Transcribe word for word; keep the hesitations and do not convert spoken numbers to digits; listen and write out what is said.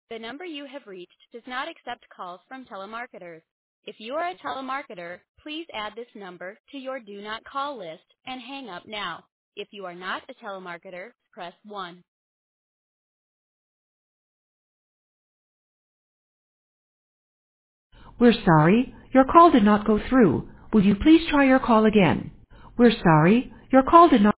The number you have reached does not accept calls from telemarketers. If you are a telemarketer, please add this number to your do not call list and hang up now. If you are not a telemarketer, press one. We're sorry, your call did not go through. Will you please try your call again? We're sorry, your call did not